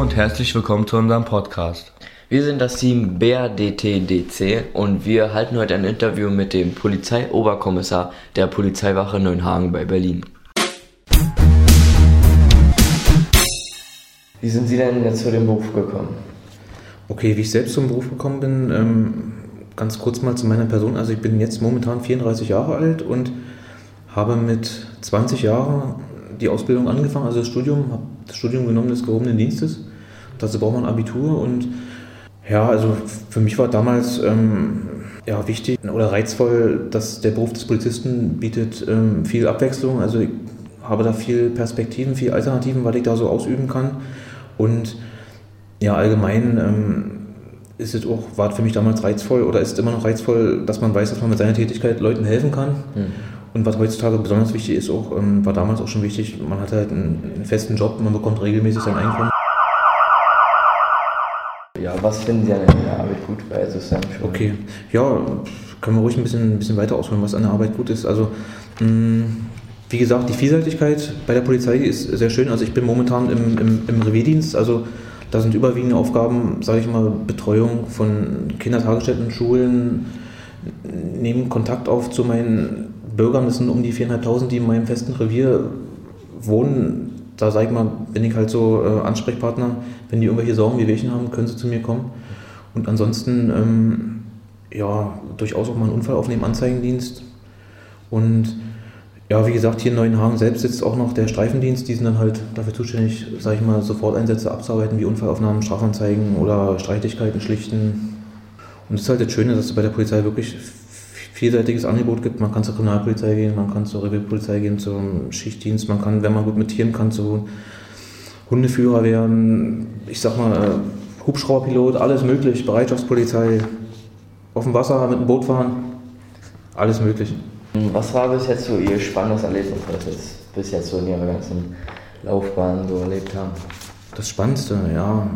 und herzlich willkommen zu unserem Podcast. Wir sind das Team BRDTDC und wir halten heute ein Interview mit dem Polizeioberkommissar der Polizeiwache Neuenhagen bei Berlin. Wie sind Sie denn jetzt zu dem Beruf gekommen? Okay, wie ich selbst zum Beruf gekommen bin, ganz kurz mal zu meiner Person. Also ich bin jetzt momentan 34 Jahre alt und habe mit 20 Jahren die Ausbildung angefangen, also habe das Studium genommen des gehobenen Dienstes. Dazu braucht man Abitur und ja, also für mich war damals wichtig oder reizvoll, dass der Beruf des Polizisten bietet viel Abwechslung. Also ich habe da viel Perspektiven, viel Alternativen, was ich da so ausüben kann. Und ja, allgemein war für mich damals reizvoll oder ist immer noch reizvoll, dass man weiß, dass man mit seiner Tätigkeit Leuten helfen kann. Und was heutzutage besonders wichtig ist, war damals auch schon wichtig, man hat halt einen festen Job, man bekommt regelmäßig sein Einkommen. Ja, was finden Sie an der Arbeit gut bei System? Okay, ja, können wir ruhig ein bisschen weiter ausholen, was an der Arbeit gut ist. Also, wie gesagt, die Vielseitigkeit bei der Polizei ist sehr schön. Also ich bin momentan im Revierdienst, also da sind überwiegende Aufgaben, sage ich mal, Betreuung von Kindertagesstätten, Schulen, nehmen Kontakt auf zu meinen Bürgern, das sind um die 4.500, die in meinem festen Revier wohnen. Da sage ich mal, bin ich halt so Ansprechpartner. Wenn die irgendwelche Sorgen wie welchen haben, können sie zu mir kommen. Und ansonsten, durchaus auch mal einen Unfall aufnehmen, Anzeigendienst. Und ja, wie gesagt, hier in Neuenhagen selbst sitzt auch noch der Streifendienst. Die sind dann halt dafür zuständig, sage ich mal, Soforteinsätze abzuarbeiten, wie Unfallaufnahmen, Strafanzeigen oder Streitigkeiten schlichten. Und das ist halt das Schöne, dass es bei der Polizei wirklich vielseitiges Angebot gibt. Man kann zur Kriminalpolizei gehen, man kann zur Revierpolizei gehen, zum Schichtdienst, man kann, wenn man gut mit Tieren kann, zu Hundeführer werden, ich sag mal, Hubschrauberpilot, alles möglich, Bereitschaftspolizei, auf dem Wasser mit dem Boot fahren, alles möglich. Was war bis jetzt so Ihr spannendes Erlebnis, was Sie bis jetzt so in Ihrer ganzen Laufbahn so erlebt haben? Das Spannendste, ja.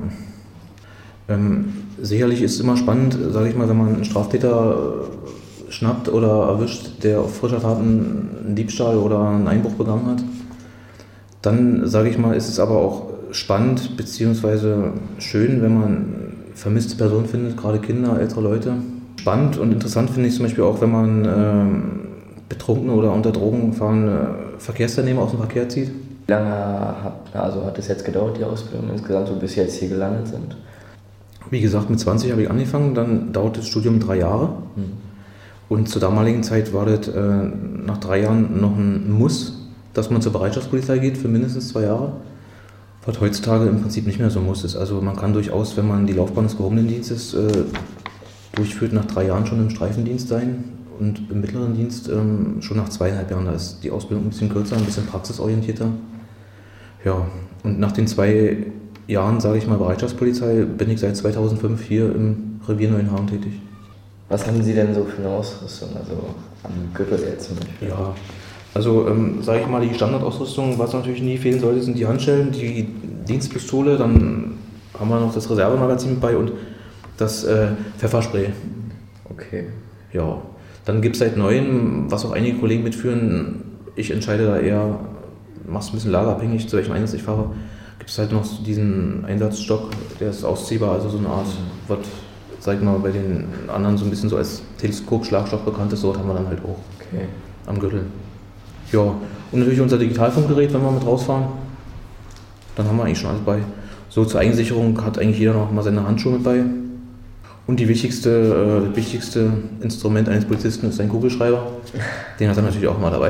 Sicherlich ist es immer spannend, sage ich mal, wenn man einen Straftäter schnappt oder erwischt, der auf frischer Tat einen Diebstahl oder einen Einbruch begangen hat. Dann, sage ich mal, ist es aber auch spannend bzw. schön, wenn man vermisste Personen findet, gerade Kinder, ältere Leute. Spannend und interessant finde ich zum Beispiel auch, wenn man betrunkene oder unter Drogen fahrende Verkehrsteilnehmer aus dem Verkehr zieht. Wie lange hat es jetzt gedauert, die Ausbildung insgesamt, so bis Sie jetzt hier gelandet sind? Wie gesagt, mit 20 habe ich angefangen, dann dauert das Studium 3 Jahre. Und zur damaligen Zeit war das nach 3 Jahren noch ein Muss, dass man zur Bereitschaftspolizei geht für mindestens 2 Jahre. Was heutzutage im Prinzip nicht mehr so muss ist. Also man kann durchaus, wenn man die Laufbahn des gehobenen Dienstes durchführt, nach 3 Jahren schon im Streifendienst sein und im mittleren Dienst schon nach 2,5 Jahren. Da ist die Ausbildung ein bisschen kürzer, ein bisschen praxisorientierter. Ja, und nach den 2 Jahren, sage ich mal, Bereitschaftspolizei, bin ich seit 2005 hier im Revier Neuenhagen tätig. Was haben Sie denn so für eine Ausrüstung, also am Gürtel jetzt zum Beispiel? Ja, also sage ich mal, die Standardausrüstung, was natürlich nie fehlen sollte, sind die Handschellen, die Dienstpistole, dann haben wir noch das Reservemagazin mit bei und das Pfefferspray. Okay. Ja, dann gibt es seit Neuem, was auch einige Kollegen mitführen, ich entscheide da eher, mach's ein bisschen lagerabhängig, zu welchem Einsatz ich fahre, gibt es halt noch diesen Einsatzstock, der ist ausziehbar, also so eine Art, was, sag ich mal, bei den anderen so ein bisschen so als Teleskop-Schlagstock bekannt ist, so haben wir dann halt auch am Gürtel. Ja, und natürlich unser Digitalfunkgerät, wenn wir mit rausfahren, dann haben wir eigentlich schon alles bei. So zur Eigensicherung hat eigentlich jeder noch mal seine Handschuhe mit bei. Und das wichtigste Instrument eines Polizisten ist ein Kugelschreiber. Den hat er natürlich auch mal dabei.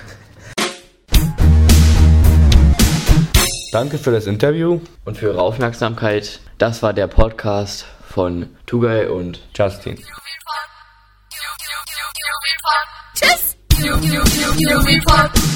Danke für das Interview Und für Ihre Aufmerksamkeit. Das war der Podcast von Tugay und Justin. Tschüss!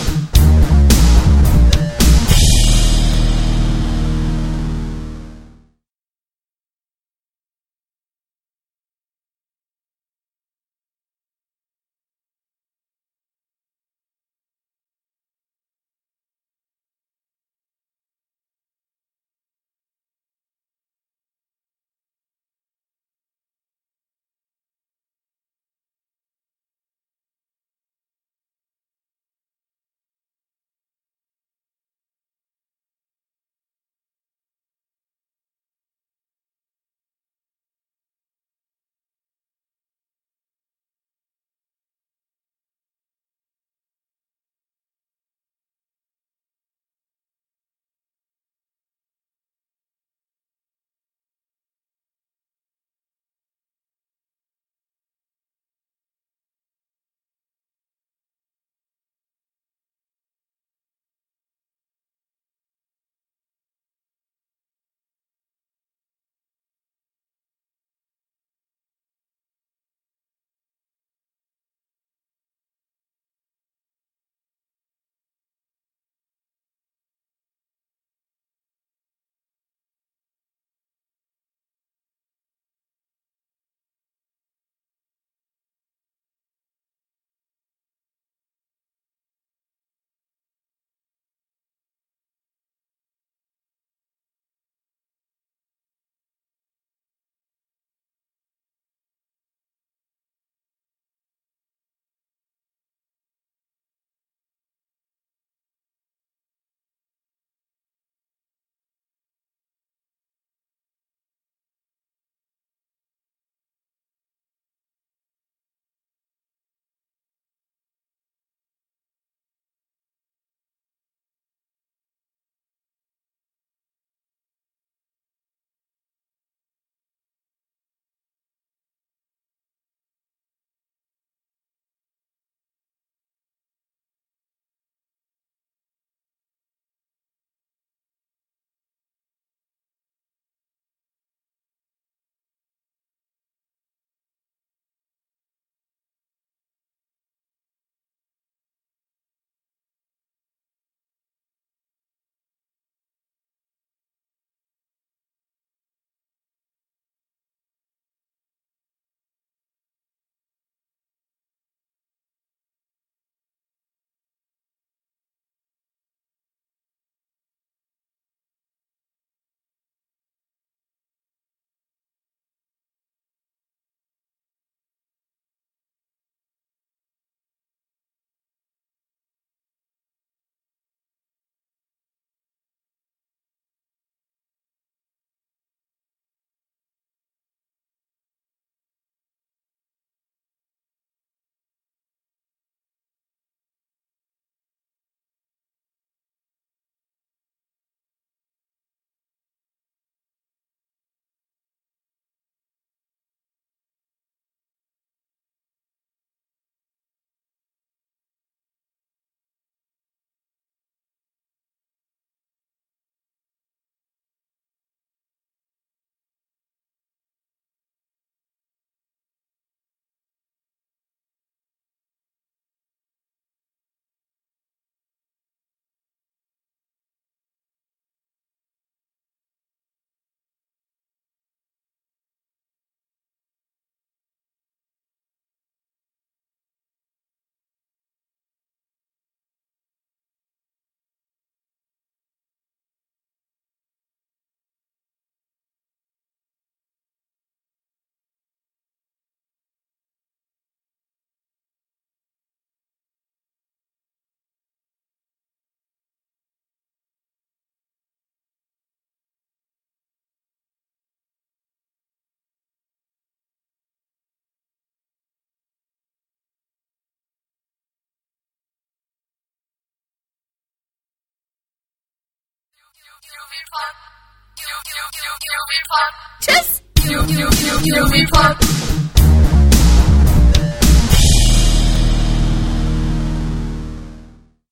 Tschüss.